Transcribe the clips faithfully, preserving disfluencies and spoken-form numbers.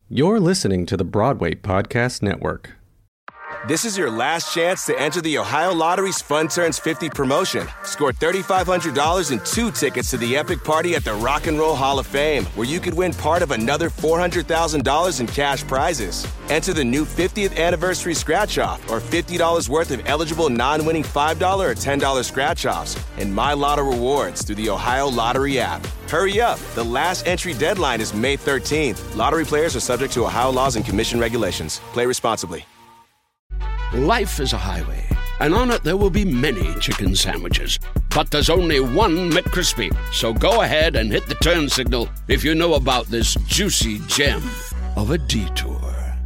You're listening to the Broadway Podcast Network. This is your last chance to enter the Ohio Lottery's Fun Turns fifty promotion. Score three thousand five hundred dollars and two tickets to the epic party at the Rock and Roll Hall of Fame, where you could win part of another four hundred thousand dollars in cash prizes. Enter the new fiftieth anniversary scratch-off or fifty dollars worth of eligible non-winning five dollars or ten dollars scratch-offs and My Lotto rewards through the Ohio Lottery app. Hurry up. The last entry deadline is May thirteenth. Lottery players are subject to Ohio laws and commission regulations. Play responsibly. Life is a highway, and on it there will be many chicken sandwiches. But there's only one McCrispy. So go ahead and hit the turn signal if you know about this juicy gem of a detour.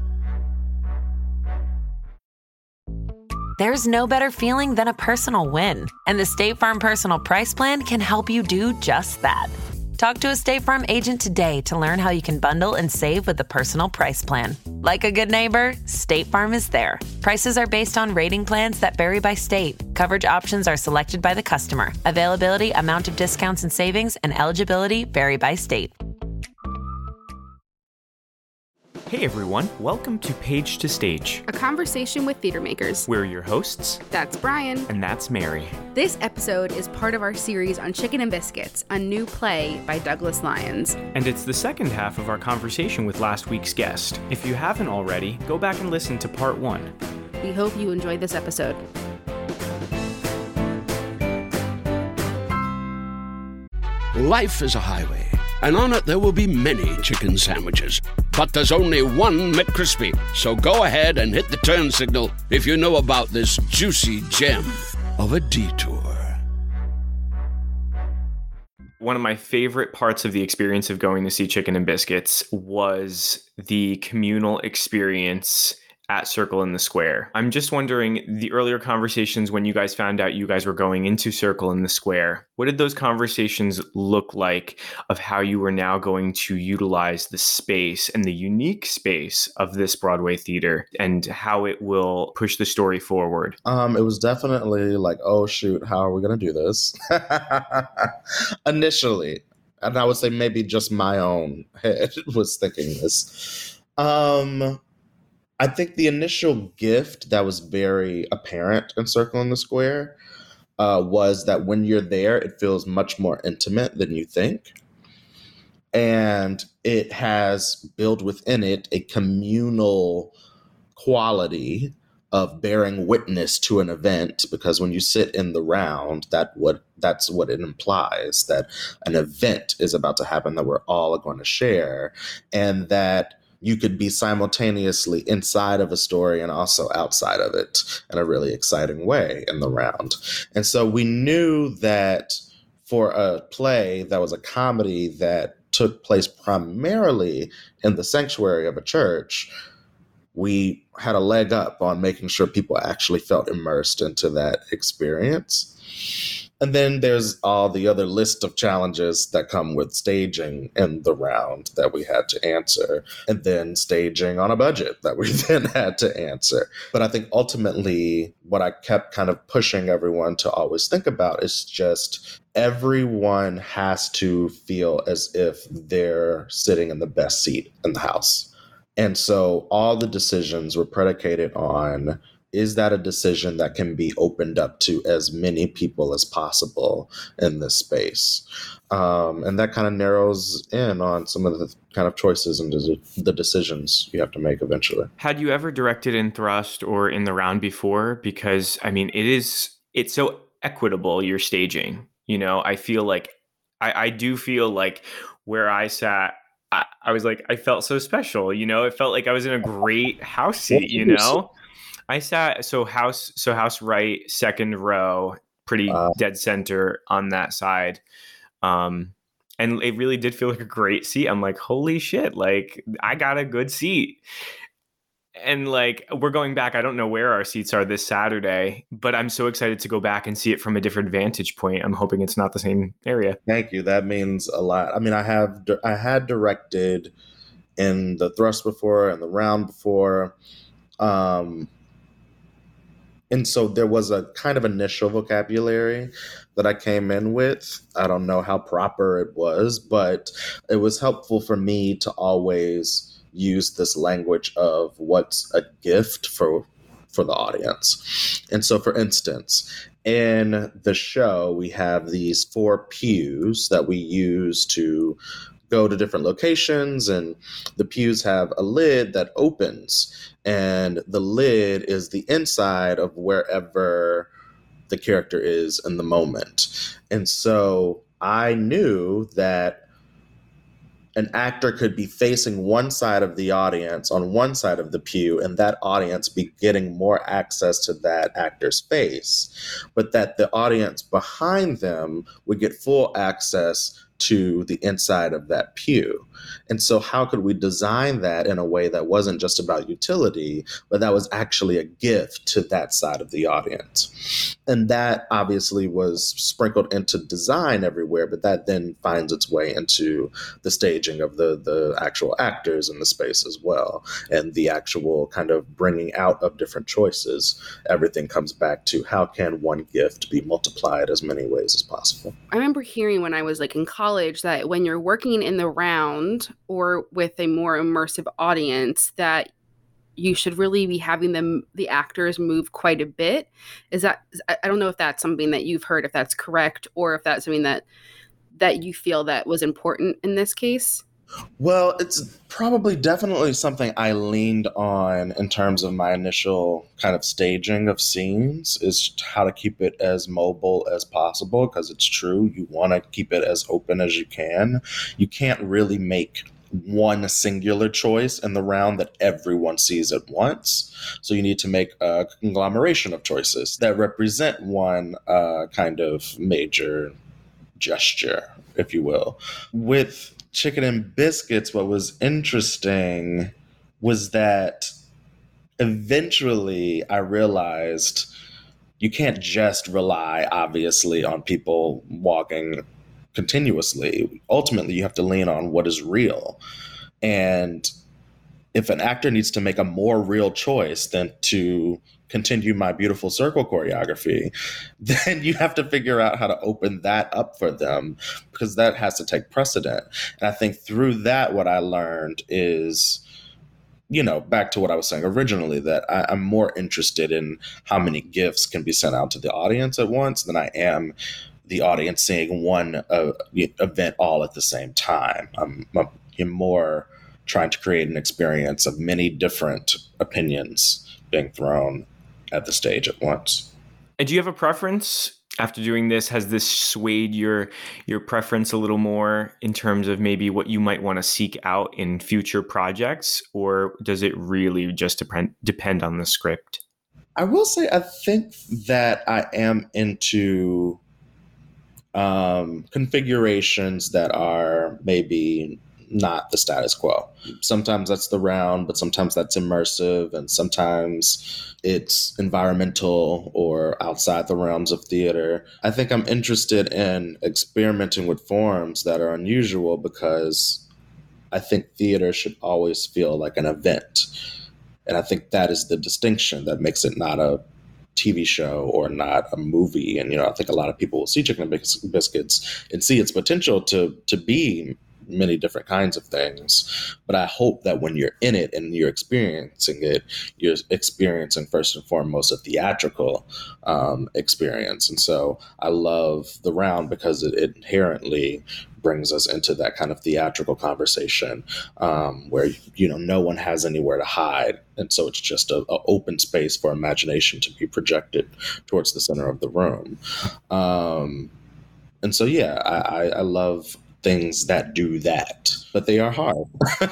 There's no better feeling than a personal win, and the State Farm Personal Price Plan can help you do just that. Talk to a State Farm agent today to learn how you can bundle and save with the Personal Price Plan. Like a good neighbor, State Farm is there. Prices are based on rating plans that vary by state. Coverage options are selected by the customer. Availability, amount of discounts and savings, and eligibility vary by state. Hey everyone, welcome to Page to Stage, a conversation with theater makers. We're your hosts. That's Brian. And that's Mary. This episode is part of our series on Chicken and Biscuits, a new play by Douglas Lyons. And it's the second half of our conversation with last week's guest. If you haven't already, go back and listen to part one. We hope you enjoyed this episode. Life is a highway, and on it there will be many chicken sandwiches. But there's only one McCrispy. So go ahead and hit the turn signal if you know about this juicy gem of a detour. One of my favorite parts of the experience of going to see Chicken and Biscuits was the communal experience at Circle in the Square. I'm just wondering, the earlier conversations when you guys found out you guys were going into Circle in the Square, what did those conversations look like of how you were now going to utilize the space and the unique space of this Broadway theater and how it will push the story forward? Um, it was definitely like, oh shoot, how are we going to do this? Initially. And I would say maybe just my own head was thinking this. Um... I think the initial gift that was very apparent in Circle in the Square uh, was that when you're there, it feels much more intimate than you think. And it has built within it a communal quality of bearing witness to an event, because when you sit in the round, that what that's what it implies, that an event is about to happen that we're all going to share, and that you could be simultaneously inside of a story and also outside of it in a really exciting way in the round. And so we knew that for a play that was a comedy that took place primarily in the sanctuary of a church, we had a leg up on making sure people actually felt immersed into that experience. And then there's all the other list of challenges that come with staging in the round that we had to answer, and then staging on a budget that we then had to answer. But I think ultimately what I kept kind of pushing everyone to always think about is just everyone has to feel as if they're sitting in the best seat in the house. And so all the decisions were predicated on, is that a decision that can be opened up to as many people as possible in this space? Um, and that kind of narrows in on some of the kind of choices and des- the decisions you have to make eventually. Had you ever directed in Thrust or in the round before? Because, I mean, it is, it's so equitable, your staging. You know, I feel like, I, I do feel like where I sat, I, I was like, I felt so special, you know, it felt like I was in a great house seat, you know? I sat, so house, so house right, second row, pretty uh, dead center on that side. Um, and it really did feel like a great seat. I'm like, holy shit, like I got a good seat. And like, we're going back, I don't know where our seats are this Saturday, but I'm so excited to go back and see it from a different vantage point. I'm hoping it's not the same area. Thank you. That means a lot. I mean, I have, I had directed in the Thrust before and the round before. Um, And so there was a kind of initial vocabulary that I came in with. I don't know how proper it was, but it was helpful for me to always use this language of what's a gift for for the audience. And so, for instance, in the show, we have these four pews that we use to go to different locations, and the pews have a lid that opens, and the lid is the inside of wherever the character is in the moment. And so I knew that an actor could be facing one side of the audience on one side of the pew, and that audience be getting more access to that actor's face, but that the audience behind them would get full access to the inside of that pew. And so how could we design that in a way that wasn't just about utility, but that was actually a gift to that side of the audience? And that obviously was sprinkled into design everywhere, but that then finds its way into the staging of the, the actual actors in the space as well. And the actual kind of bringing out of different choices. Everything comes back to how can one gift be multiplied as many ways as possible? I remember hearing when I was like in college that when you're working in the round or with a more immersive audience, that you should really be having them, the actors, move quite a bit. Is that, I don't know if that's something that you've heard, if that's correct, or if that's something that that you feel that was important in this case? Well, it's probably definitely something I leaned on in terms of my initial kind of staging of scenes, is how to keep it as mobile as possible, because it's true, you want to keep it as open as you can. You can't really make one singular choice in the round that everyone sees at once. So you need to make a conglomeration of choices that represent one uh, kind of major gesture, if you will. With Chicken and Biscuits, what was interesting was that eventually I realized you can't just rely, obviously, on people walking continuously. Ultimately, you have to lean on what is real. And if an actor needs to make a more real choice than to continue my beautiful circle choreography, then you have to figure out how to open that up for them, because that has to take precedent. And I think through that, what I learned is, you know, back to what I was saying originally, that I, I'm more interested in how many gifts can be sent out to the audience at once than I am the audience seeing one uh, event all at the same time. I'm, I'm more trying to create an experience of many different opinions being thrown at the stage at once. And do you have a preference after doing this? Has this swayed your your preference a little more in terms of maybe what you might want to seek out in future projects, or does it really just depend depend on the script? I will say I think that I am into um, configurations that are maybe not the status quo. Sometimes that's the round, but sometimes that's immersive, and sometimes it's environmental or outside the realms of theater. I think I'm interested in experimenting with forms that are unusual, because I think theater should always feel like an event. And I think that is the distinction that makes it not a T V show or not a movie. And, you know, I think a lot of people will see Chicken and Biscuits and see its potential to to be many different kinds of things. But I hope that when you're in it and you're experiencing it, you're experiencing first and foremost a theatrical um, experience. And so I love the round because it inherently brings us into that kind of theatrical conversation um, where, you know, no one has anywhere to hide. And so it's just a, a open space for imagination to be projected towards the center of the room. Um, and so, yeah, I, I, I love things that do that, but they are hard.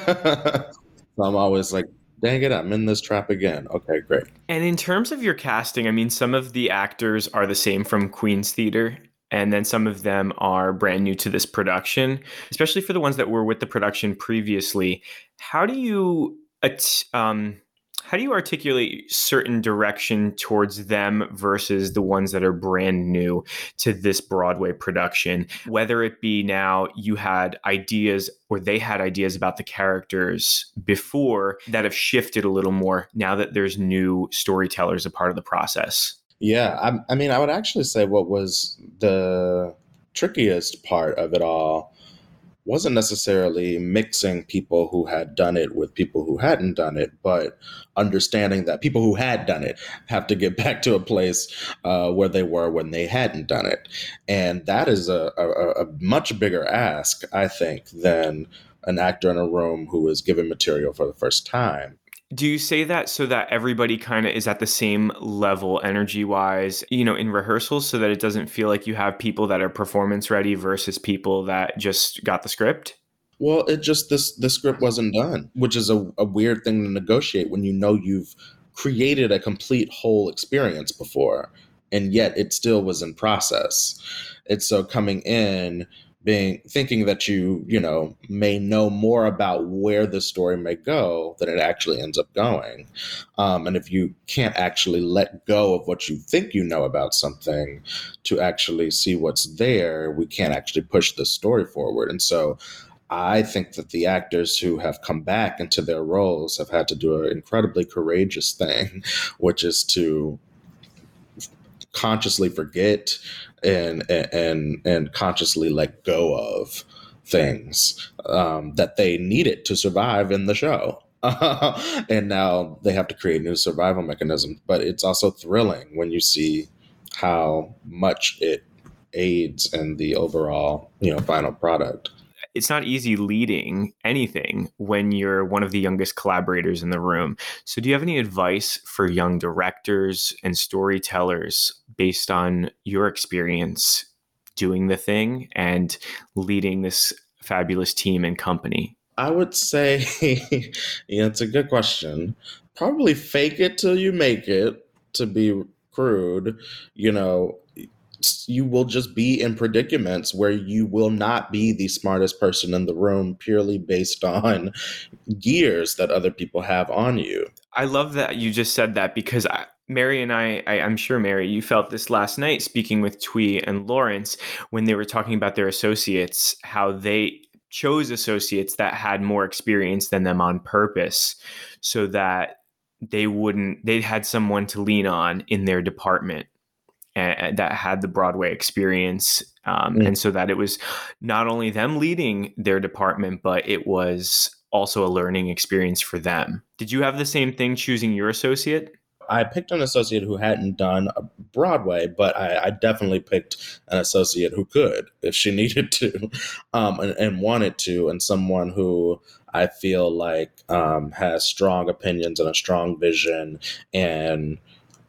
So I'm always like, dang it, I'm in this trap again. Okay, great. And in terms of your casting, I mean, some of the actors are the same from Queen's Theater, and then some of them are brand new to this production, especially for the ones that were with the production previously. How do you um, how do you articulate certain direction towards them versus the ones that are brand new to this Broadway production? Whether it be now you had ideas or they had ideas about the characters before that have shifted a little more now that there's new storytellers a part of the process. Yeah, I, I mean, I would actually say what was the trickiest part of it all wasn't necessarily mixing people who had done it with people who hadn't done it, but understanding that people who had done it have to get back to a place uh, where they were when they hadn't done it. And that is a, a, a much bigger ask, I think, than an actor in a room who is given material for the first time. Do you say that so that everybody kind of is at the same level energy wise, you know, in rehearsals, so that it doesn't feel like you have people that are performance ready versus people that just got the script? Well, it just, this, the script wasn't done, which is a, a weird thing to negotiate when you know you've created a complete whole experience before, and yet it still was in process. And so coming in, being thinking that you, you know, may know more about where the story may go than it actually ends up going. Um, and if you can't actually let go of what you think you know about something to actually see what's there, we can't actually push the story forward. And so I think that the actors who have come back into their roles have had to do an incredibly courageous thing, which is to consciously forget and and and consciously let go of things um, that they needed to survive in the show. And now they have to create new survival mechanisms. But it's also thrilling when you see how much it aids in the overall, you know, final product. It's not easy leading anything when you're one of the youngest collaborators in the room. So do you have any advice for young directors and storytellers based on your experience doing the thing and leading this fabulous team and company? I would say, yeah, it's a good question. Probably fake it till you make it, to be crude. You know, you will just be in predicaments where you will not be the smartest person in the room purely based on gears that other people have on you. I love that you just said that, because I, Mary and I, I, I'm sure, Mary, you felt this last night speaking with Twee and Lawrence when they were talking about their associates, how they chose associates that had more experience than them on purpose so that they wouldn't, they had someone to lean on in their department and that had the Broadway experience. Um, mm. And so that it was not only them leading their department, but it was also a learning experience for them. Did you have the same thing choosing your associate? I picked an associate who hadn't done a Broadway, but I, I definitely picked an associate who could, if she needed to, um, and, and wanted to, and someone who I feel like um, has strong opinions and a strong vision, and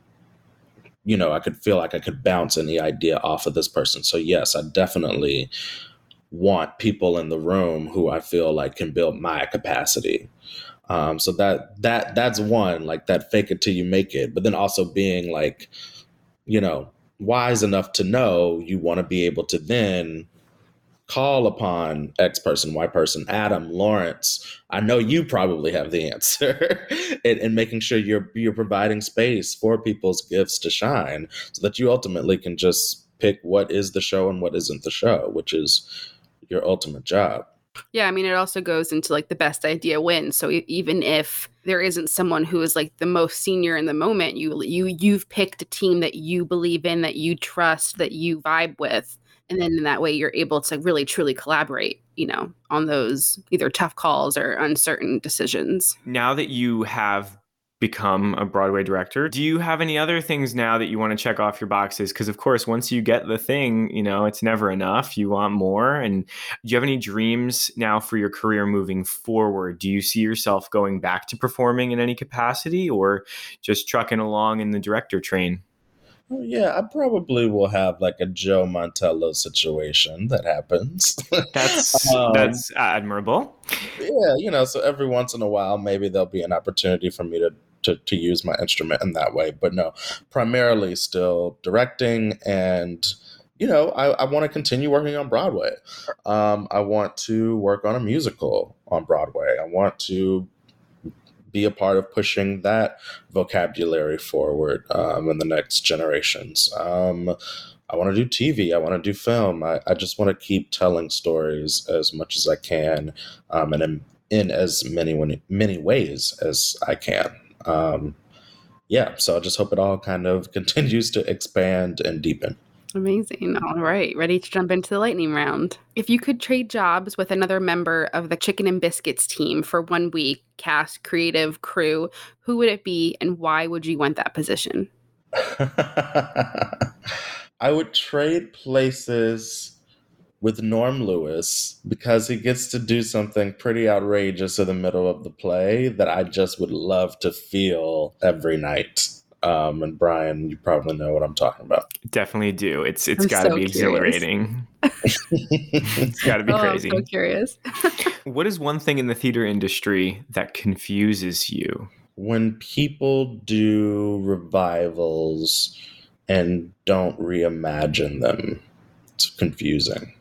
you know, I could feel like I could bounce any idea off of this person. So yes, I definitely want people in the room who I feel like can build my capacity. Um, so that that that's one, like that fake it till you make it, but then also being like, you know, wise enough to know you want to be able to then call upon X person, Y person, Adam, Lawrence. I know you probably have the answer, and, and making sure you're you're providing space for people's gifts to shine, so that you ultimately can just pick what is the show and what isn't the show, which is your ultimate job. Yeah, I mean, it also goes into like the best idea wins. So e- even if there isn't someone who is like the most senior in the moment, you you you've picked a team that you believe in, that you trust, that you vibe with. And then in that way, you're able to really, truly collaborate, you know, on those either tough calls or uncertain decisions. Now that you have become a Broadway director, do you have any other things now that you want to check off your boxes? Because, of course, once you get the thing, you know, it's never enough. You want more. And do you have any dreams now for your career moving forward? Do you see yourself going back to performing in any capacity, or just trucking along in the director train? Oh, yeah, I probably will have like a Joe Mantello situation that happens. That's um, that's admirable. Yeah, you know, so every once in a while, maybe there'll be an opportunity for me to, to, to use my instrument in that way. But no, primarily still directing. And, you know, I, I want to continue working on Broadway. Um, I want to work on a musical on Broadway. I want to be a part of pushing that vocabulary forward um, in the next generations. Um, I want to do T V. I want to do film. I, I just want to keep telling stories as much as I can, um, and in, in as many many ways as I can. Um, yeah, so I just hope it all kind of continues to expand and deepen. Amazing. All right. Ready to jump into the lightning round. If you could trade jobs with another member of the Chicken and Biscuits team for one week, cast, creative, crew, who would it be and why would you want that position? I would trade places with Norm Lewis because he gets to do something pretty outrageous in the middle of the play that I just would love to feel every night. Um, and Brian, you probably know what I'm talking about. Definitely do. It's it's got to so be exhilarating. It's got to be oh, crazy. I'm so curious. What is one thing in the theater industry that confuses you? When people do revivals and don't reimagine them, it's confusing.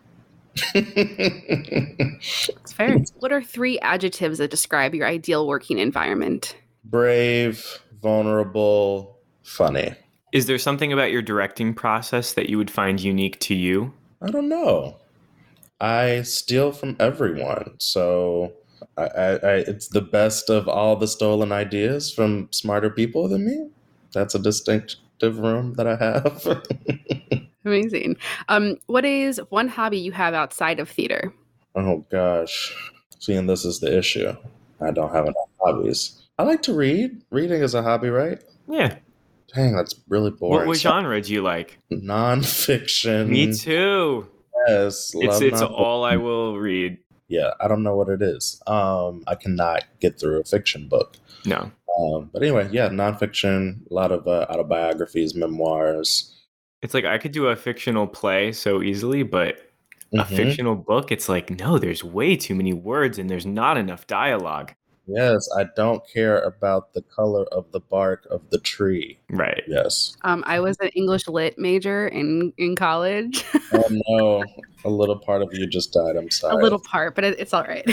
It's fair. What are three adjectives that describe your ideal working environment? Brave, vulnerable, funny. Is there something about your directing process that you would find unique to you? I don't know. I steal from everyone, so I, I, I, it's the best of all the stolen ideas from smarter people than me. That's a distinctive room that I have. Amazing. Um, what is one hobby you have outside of theater? Oh gosh, seeing this is the issue. I don't have enough hobbies. I like to read. Reading is a hobby, right? Yeah. Dang, that's really boring. What, what genre do you like? Nonfiction. Me too. Yes, It's love it's non- all I will read. Yeah, I don't know what it is. Um, I cannot get through a fiction book. No. Um, but anyway, yeah, nonfiction, a lot of uh, autobiographies, memoirs. It's like I could do a fictional play so easily, but a Mhm. fictional book, it's like, no, there's way too many words and there's not enough dialogue. Yes, I don't care about the color of the bark of the tree. Right. Yes. Um, I was an English lit major in, in college. Oh no, a little part of you just died. I'm A sorry. little part, but it, it's all right.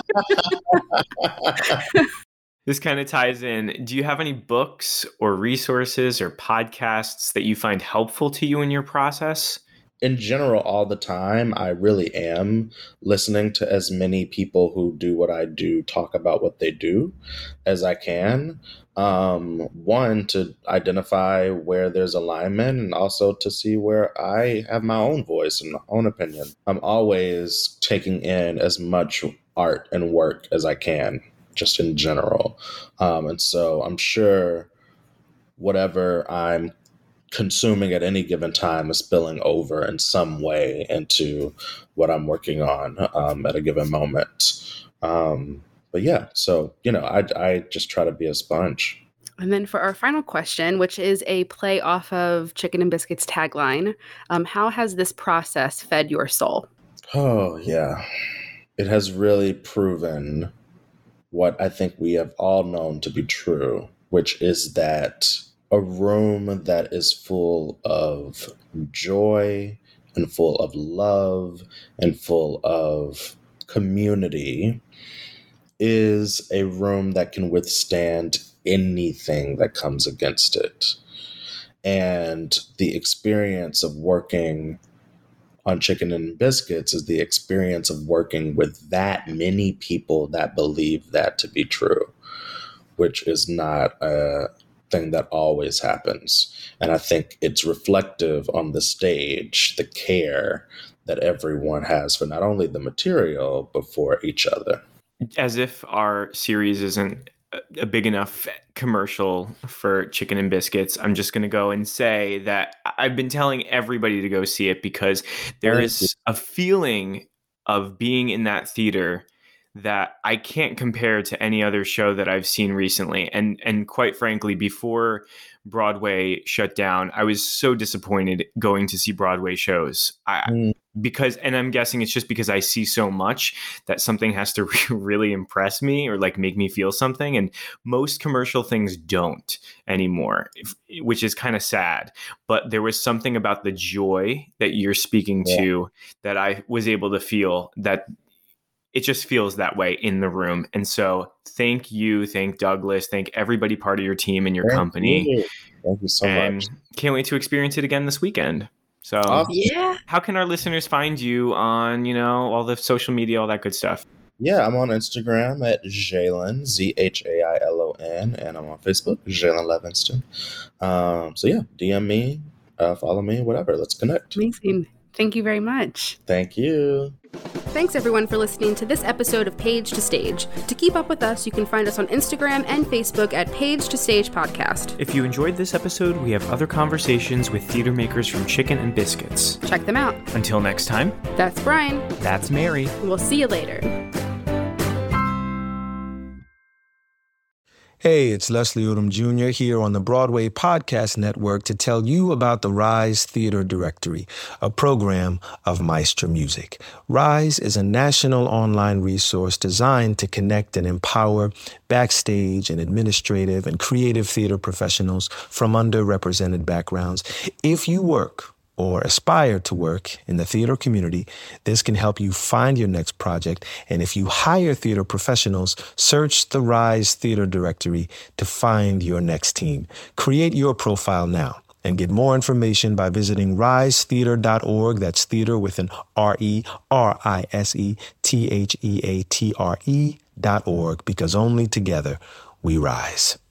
This kind of ties in. Do you have any books or resources or podcasts that you find helpful to you in your process? In general, all the time, I really am listening to as many people who do what I do talk about what they do as I can. Um, one, to identify where there's alignment and also to see where I have my own voice and my own opinion. I'm always taking in as much art and work as I can, just in general. Um, and so I'm sure whatever I'm consuming at any given time is spilling over in some way into what I'm working on um, at a given moment. Um, but yeah, so, you know, I, I just try to be a sponge. And then for our final question, which is a play off of Chicken and Biscuits tagline, um, how has this process fed your soul? Oh, yeah. It has really proven what I think we have all known to be true, which is that a room that is full of joy and full of love and full of community is a room that can withstand anything that comes against it. And the experience of working on Chicken and Biscuits is the experience of working with that many people that believe that to be true, which is not a thing that always happens. And I think it's reflective on the stage, the care that everyone has for not only the material, but for each other. As if our series isn't a big enough commercial for Chicken and Biscuits, I'm just going to go and say that I've been telling everybody to go see it because there Thank is you. a feeling of being in that theater that I can't compare to any other show that I've seen recently. And and quite frankly, before Broadway shut down, I was so disappointed going to see Broadway shows. I, Mm. because, and I'm guessing it's just because I see so much that something has to really impress me or like make me feel something. And most commercial things don't anymore, if, which is kind of sad. But there was something about the joy that you're speaking Yeah. to that I was able to feel that it just feels that way in the room. And so thank you, thank Douglas, thank everybody part of your team and your Thank company. you. Thank you so and much. can't wait to experience it again this weekend. So Awesome. Yeah. how can our listeners find you on, you know, all the social media, all that good stuff? Yeah, I'm on Instagram at Jalen, Z H A I L O N, and I'm on Facebook, Jalen Levinston. Um, so yeah, D M me, uh, follow me, whatever. Let's connect. Amazing. Thank you very much. Thank you. Thanks everyone for listening to this episode of Page to Stage. To keep up with us, you can find us on Instagram and Facebook at Page to Stage Podcast. If you enjoyed this episode, we have other conversations with theater makers from Chicken and Biscuits. Check them out. Until next time, That's Brian. that's Mary. We'll see you later. Hey, it's Leslie Odom Junior here on the Broadway Podcast Network to tell you about the Rise Theater Directory, a program of Maestro Music. Rise is a national online resource designed to connect and empower backstage and administrative and creative theater professionals from underrepresented backgrounds. If you work or aspire to work in the theater community, this can help you find your next project. And if you hire theater professionals, search the Rise Theater Directory to find your next team. Create your profile now and get more information by visiting rise theater dot org. That's theater with an R E R I S E T H E A T R E dot org, because only together we rise.